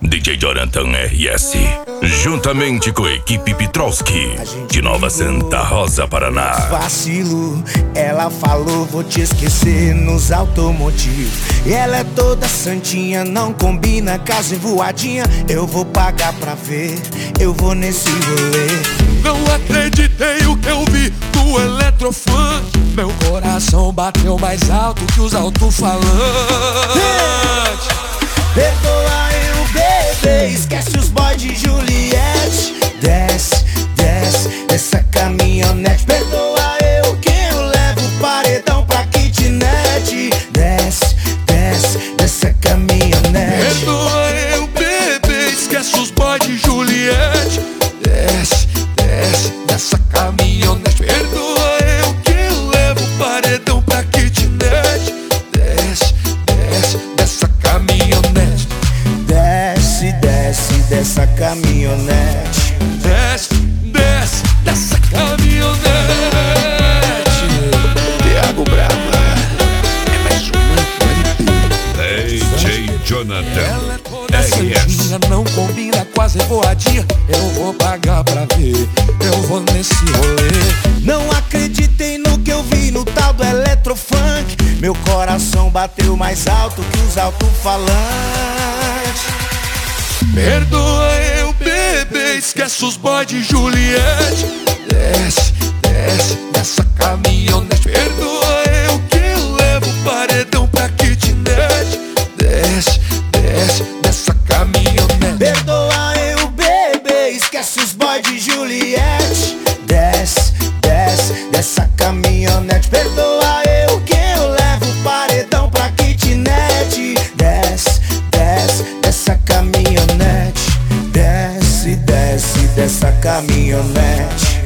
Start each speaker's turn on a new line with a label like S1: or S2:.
S1: DJ Jonathan RS, juntamente com a equipe Petrowski, de Nova Santa Rosa, Paraná.
S2: Vacilo, ela falou, vou te esquecer nos automotivos. E ela é toda santinha, não combina, casa e voadinha. Eu vou pagar pra ver, eu vou nesse rolê.
S3: Não acreditei o que eu vi do Eletrofunk. Meu coração bateu mais alto que os alto-falantes.
S2: Perdoa eu, bebê, esquece os boys de Juliette. Desce, desce, dessa caminhonete. Perdoa eu que eu levo o paredão pra kitnet. Desce, desce, dessa caminhonete.
S3: Perdoa eu, bebê, esquece os boys de Juliette. Desce, desce, dessa caminhonete. Perdoa eu que eu levo o paredão pra kitnet. Desce, desce, dessa caminhonete.
S2: Desce, desce dessa caminhonete.
S3: Desce, desce dessa caminhonete. Thiago Brava é mais uma
S1: DJ Jonathan
S3: Ela é toda santinha, não combina, quase voadinha. Eu vou pagar pra ver, eu vou nesse rolê.
S2: Não acreditei no que eu vi no tal do Eletrofunk. Meu coração bateu mais alto que os alto-falantes.
S3: Perdoa eu, bebê, esquece os boys de Juliette. Desce, desce dessa caminhonete. Perdoa eu que eu levo o paredão pra kitnet. Desce, desce dessa caminhonete.
S2: Perdoa eu, bebê, esquece os boys de Juliette. Desce, desce dessa caminhonete. Perdoa eu que eu levo o paredão pra kitnet. Desce, desce dessa caminhonete. Desce, desce dessa caminhonete.